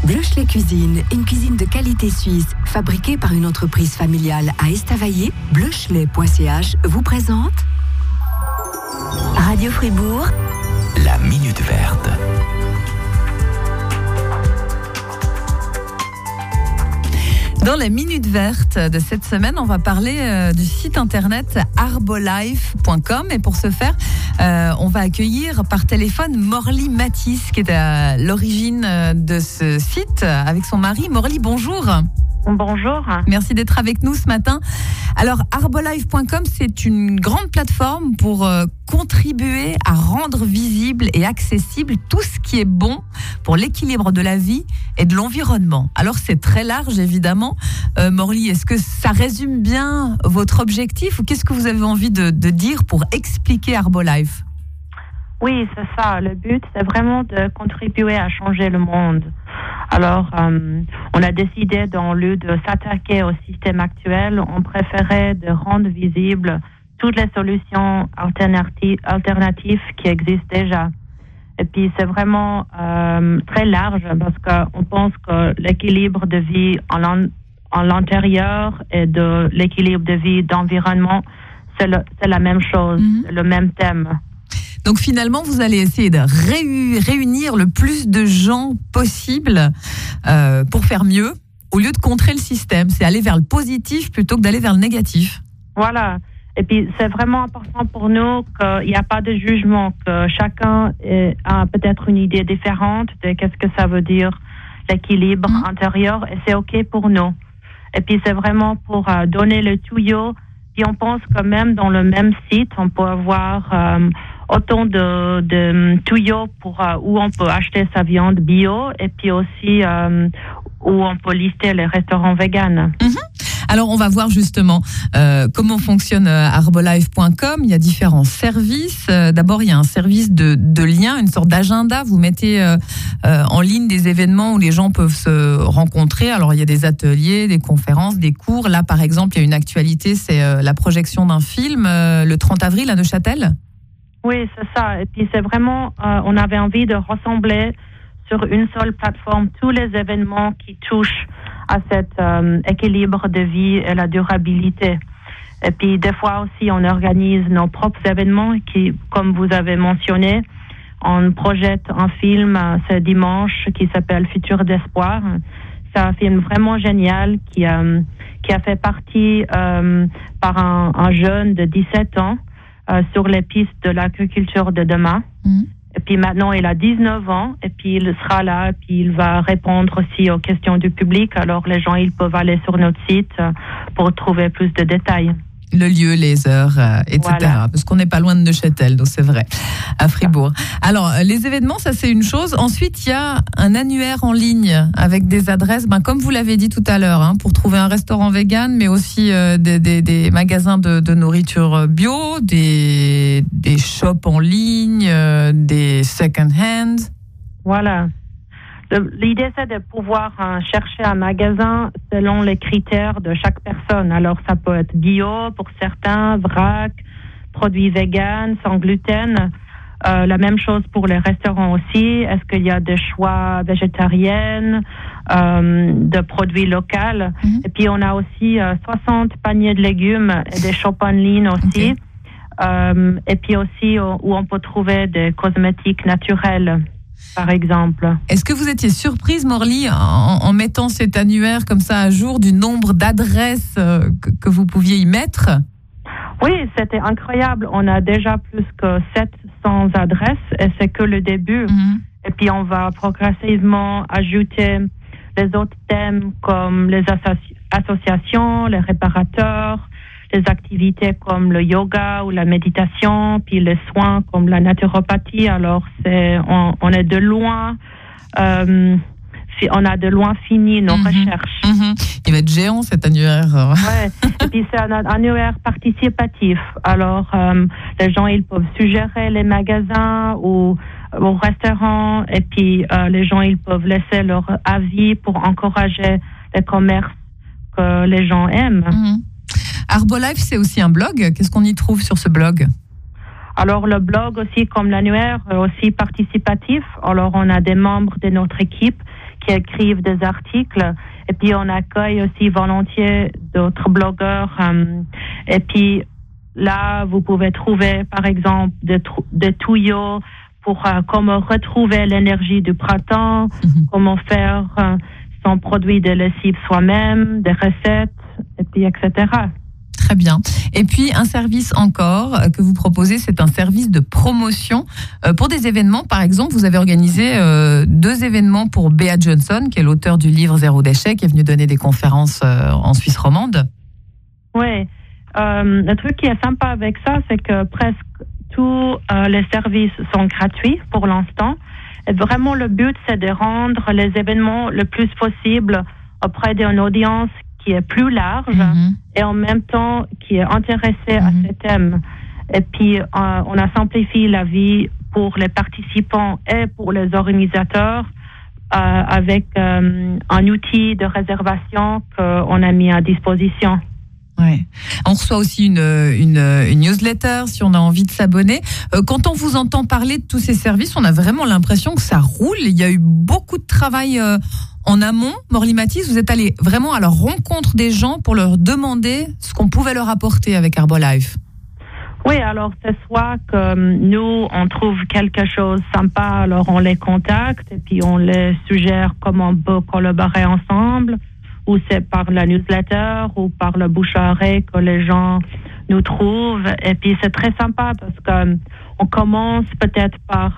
Bloeschle Cuisine, une cuisine de qualité suisse, fabriquée par une entreprise familiale à Estavayer. Bloeschle.ch vous présente Radio Fribourg, la Minute Verte. Dans la Minute Verte de cette semaine, on va parler du site internet arbolife.com. Et pour ce faire, on va accueillir par téléphone Morly Matisse, qui est à l'origine de ce site, avec son mari. Morly, bonjour. Bonjour. Merci d'être avec nous ce matin. Alors, arbolife.com, c'est une grande plateforme pour contribuer à rendre visible et accessible tout ce qui est bon pour l'équilibre de la vie et de l'environnement. Alors, c'est très large, évidemment. Morly, est-ce que ça résume bien votre objectif ou qu'est-ce que vous avez envie de dire pour expliquer Arbolife ? Oui, c'est ça. Le but, c'est vraiment de contribuer à changer le monde. Alors, on a décidé, dans lieu de s'attaquer au système actuel, on préférait de rendre visibles toutes les solutions alternatives qui existent déjà. Et puis, c'est vraiment très large parce qu'on pense que l'équilibre de vie en l'intérieur et de l'équilibre de vie d'environnement, c'est la même chose, le même thème. Donc finalement, vous allez essayer de réunir le plus de gens possible pour faire mieux, au lieu de contrer le système. C'est aller vers le positif plutôt que d'aller vers le négatif. Voilà. Et puis, c'est vraiment important pour nous qu'il n'y a pas de jugement, que chacun a peut-être une idée différente de qu'est-ce que ça veut dire l'équilibre intérieur, et c'est OK pour nous. Et puis, c'est vraiment pour donner le tuyau. Puis, on pense que même dans le même site, on peut avoir autant de tuyaux pour où on peut acheter sa viande bio et puis aussi où on peut lister les restaurants véganes. Alors, on va voir justement comment fonctionne arbolife.com. Il y a différents services. D'abord, il y a un service de lien, une sorte d'agenda. Vous mettez en ligne des événements où les gens peuvent se rencontrer. Alors, il y a des ateliers, des conférences, des cours. Là, par exemple, il y a une actualité, c'est la projection d'un film le 30 avril à Neuchâtel. Oui, c'est ça. Et puis, c'est vraiment, on avait envie de rassembler sur une seule plateforme tous les événements qui touchent à cet équilibre de vie et la durabilité. Et puis, des fois aussi, on organise nos propres événements qui, comme vous avez mentionné, on projette un film ce dimanche qui s'appelle Futur d'espoir. C'est un film vraiment génial qui a fait partie par un jeune de 17 ans sur les pistes de l'agriculture de demain. Et puis maintenant, il a 19 ans et puis il sera là et puis il va répondre aussi aux questions du public. Alors les gens, ils peuvent aller sur notre site pour trouver plus de détails. Le lieu, les heures, etc. Voilà. Parce qu'on n'est pas loin de Neuchâtel, donc c'est vrai, à Fribourg. Alors, les événements, ça c'est une chose. Ensuite, il y a un annuaire en ligne avec des adresses, comme vous l'avez dit tout à l'heure, pour trouver un restaurant vegan, mais aussi des magasins de nourriture bio, des shops en ligne, des second-hand. Voilà. L'idée, c'est de pouvoir chercher un magasin selon les critères de chaque personne. Alors, ça peut être bio pour certains, vrac, produits vegan, sans gluten. La même chose pour les restaurants aussi. Est-ce qu'il y a des choix végétariens, de produits locaux? Et puis, on a aussi 60 paniers de légumes et des shops en ligne aussi. Okay. Et puis aussi, où on peut trouver des cosmétiques naturels, par exemple. Est-ce que vous étiez surprise, Morly, en mettant cet annuaire comme ça à jour, du nombre d'adresses que vous pouviez y mettre? Oui, c'était incroyable. On a déjà plus que 700 adresses et c'est que le début. Et puis, on va progressivement ajouter les autres thèmes comme les associations, les réparateurs, les activités comme le yoga ou la méditation, puis les soins comme la naturopathie. Alors, on est de loin, on a de loin fini nos recherches. Il va être géant cet annuaire. Ouais. Et puis c'est un annuaire participatif. Alors, les gens, ils peuvent suggérer les magasins ou au restaurant, et puis les gens, ils peuvent laisser leur avis pour encourager les commerces que les gens aiment. Arbolife, c'est aussi un blog. Qu'est-ce qu'on y trouve sur ce blog? Alors, le blog aussi, comme l'annuaire, aussi participatif. Alors, on a des membres de notre équipe qui écrivent des articles. Et puis, on accueille aussi volontiers d'autres blogueurs. Et puis, là, vous pouvez trouver, par exemple, des tuyaux pour comment retrouver l'énergie du printemps, comment faire son produit de lessive soi-même, des recettes, et puis etc. Très bien. Et puis, un service encore que vous proposez, c'est un service de promotion. Pour des événements, par exemple, vous avez organisé 2 événements pour Bea Johnson, qui est l'auteur du livre Zéro déchet, qui est venu donner des conférences en Suisse romande. Oui. Le truc qui est sympa avec ça, c'est que presque tous les services sont gratuits pour l'instant. Et vraiment, le but, c'est de rendre les événements le plus possible auprès d'une audience qui est plus large et en même temps qui est intéressée à ces thèmes. Et puis, on a simplifié la vie pour les participants et pour les organisateurs avec un outil de réservation qu'on a mis à disposition. Ouais. On reçoit aussi une newsletter si on a envie de s'abonner. Quand on vous entend parler de tous ces services, on a vraiment l'impression que ça roule. Il y a eu beaucoup de travail en amont. Morly Mathis, vous êtes allé vraiment à la rencontre des gens pour leur demander ce qu'on pouvait leur apporter avec Herbalife. Oui, alors c'est soit que nous, on trouve quelque chose sympa, alors on les contacte et puis on les suggère comment on peut collaborer ensemble, ou c'est par la newsletter ou par le bouche à oreille que les gens nous trouvent. Et puis c'est très sympa parce que on commence peut-être par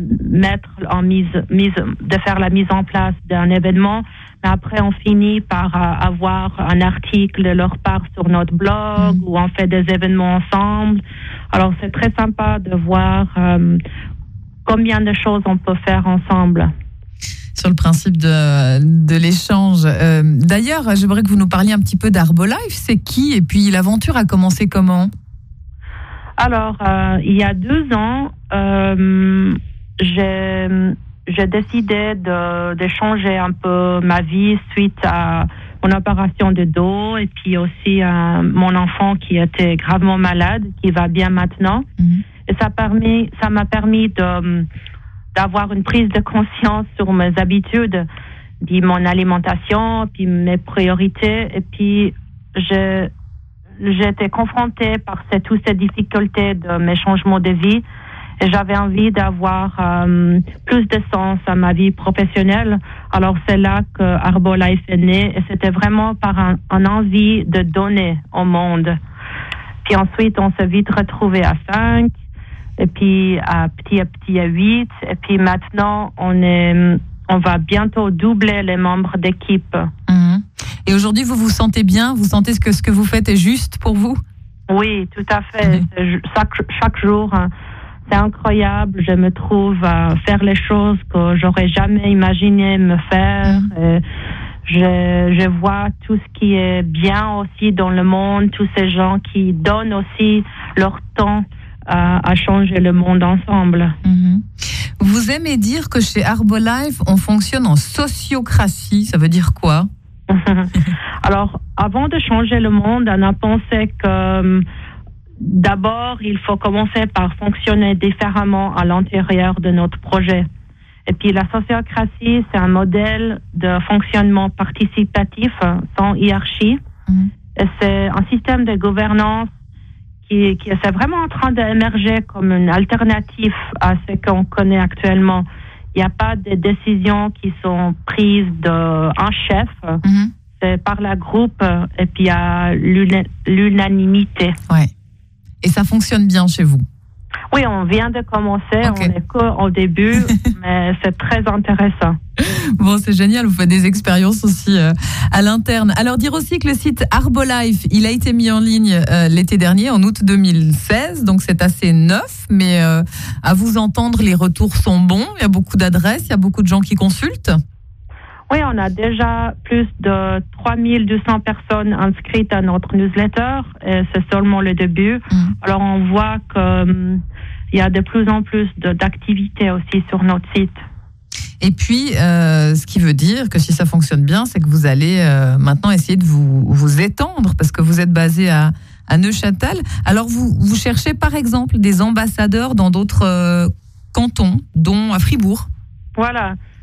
de faire la mise en place d'un événement, mais après on finit par avoir un article de leur part sur notre blog où on fait des événements ensemble. Alors c'est très sympa de voir combien de choses on peut faire ensemble. Sur le principe de l'échange. D'ailleurs, j'aimerais que vous nous parliez un petit peu d'Herbalife. C'est qui? Et puis l'aventure a commencé comment? Alors, il y a 2 ans, j'ai décidé de changer un peu ma vie suite à mon opération de dos et puis aussi à mon enfant qui était gravement malade, qui va bien maintenant. Et ça m'a permis d'avoir une prise de conscience sur mes habitudes, puis mon alimentation, puis mes priorités. Et puis, j'étais confrontée par toutes ces difficultés de mes changements de vie. Et j'avais envie d'avoir plus de sens à ma vie professionnelle. Alors, c'est là que Herbalife est né. Et c'était vraiment par un envie de donner au monde. Puis ensuite, on s'est vite retrouvés à 5. Et puis petit à 8. Et puis maintenant, on va bientôt doubler les membres d'équipe. Et aujourd'hui, vous vous sentez bien? Vous sentez que ce que vous faites est juste pour vous? Oui, tout à fait. Chaque jour, c'est incroyable. Je me trouve à faire les choses que j'aurais jamais imaginé me faire. Je vois tout ce qui est bien aussi dans le monde, tous ces gens qui donnent aussi leur temps à changer le monde ensemble. Vous aimez dire que chez Herbalife, on fonctionne en sociocratie. Ça veut dire quoi? Alors, avant de changer le monde, on a pensé que d'abord, il faut commencer par fonctionner différemment à l'intérieur de notre projet. Et puis, la sociocratie, c'est un modèle de fonctionnement participatif sans hiérarchie. Et c'est un système de gouvernance qui est vraiment en train d'émerger comme une alternative à ce qu'on connaît actuellement. Il n'y a pas de décisions qui sont prises d'un chef. C'est par la groupe et puis il y a l'unanimité. Ouais. Et ça fonctionne bien chez vous? Oui, on vient de commencer, on est qu'au début, mais c'est très intéressant. Bon, c'est génial, vous faites des expériences aussi à l'interne. Alors, dire aussi que le site Herbalife, il a été mis en ligne l'été dernier, en août 2016, donc c'est assez neuf, mais à vous entendre, les retours sont bons, il y a beaucoup d'adresses, il y a beaucoup de gens qui consultent. Oui, on a déjà plus de 3200 personnes inscrites à notre newsletter et c'est seulement le début. Alors, on voit qu'il y a de plus en plus d'activités aussi sur notre site. Et puis, ce qui veut dire que si ça fonctionne bien, c'est que vous allez maintenant essayer de vous étendre parce que vous êtes basé à Neuchâtel. Alors, vous cherchez par exemple des ambassadeurs dans d'autres cantons, dont à Fribourg. Voilà.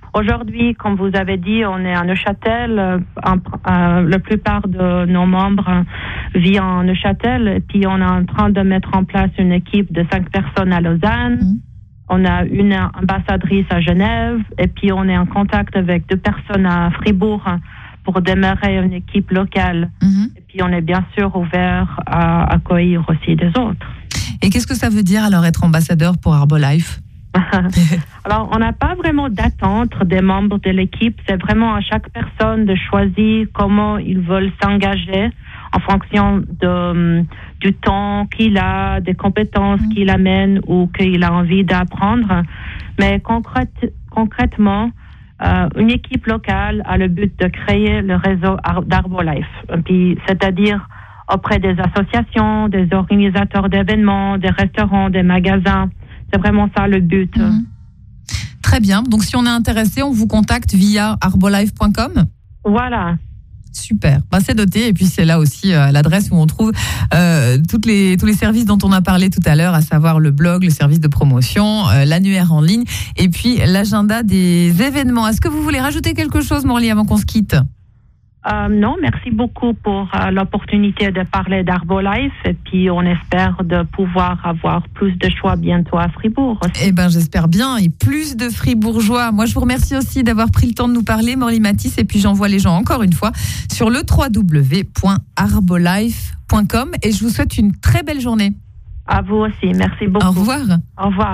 Aujourd'hui, comme vous avez dit, on est à Neuchâtel. La plupart de nos membres vivent en Neuchâtel. Et puis, on est en train de mettre en place une équipe de 5 personnes à Lausanne. On a une ambassadrice à Genève. Et puis, on est en contact avec 2 personnes à Fribourg pour démarrer une équipe locale. Et puis, on est bien sûr ouvert à accueillir aussi des autres. Et qu'est-ce que ça veut dire alors être ambassadeur pour Arbolife? Alors, on n'a pas vraiment d'attente des membres de l'équipe. C'est vraiment à chaque personne de choisir comment ils veulent s'engager en fonction du temps qu'il a, des compétences qu'il amène ou qu'il a envie d'apprendre. Mais concrètement, une équipe locale a le but de créer le réseau d'Arbolife. C'est-à-dire auprès des associations, des organisateurs d'événements, des restaurants, des magasins. C'est vraiment ça le but. Très bien. Donc, si on est intéressé, on vous contacte via arbolife.com. Voilà. Super. C'est noté. Et puis, c'est là aussi l'adresse où on trouve tous les services dont on a parlé tout à l'heure, à savoir le blog, le service de promotion, l'annuaire en ligne et puis l'agenda des événements. Est-ce que vous voulez rajouter quelque chose, Morly, avant qu'on se quitte? Non, merci beaucoup pour l'opportunité de parler d'Arbolife et puis on espère de pouvoir avoir plus de choix bientôt à Fribourg aussi. Eh ben, j'espère bien, et plus de Fribourgeois. Moi, je vous remercie aussi d'avoir pris le temps de nous parler, Morly Matisse, et puis j'envoie les gens encore une fois sur le www.arbolife.com et je vous souhaite une très belle journée. À vous aussi, merci beaucoup. Au revoir. Au revoir.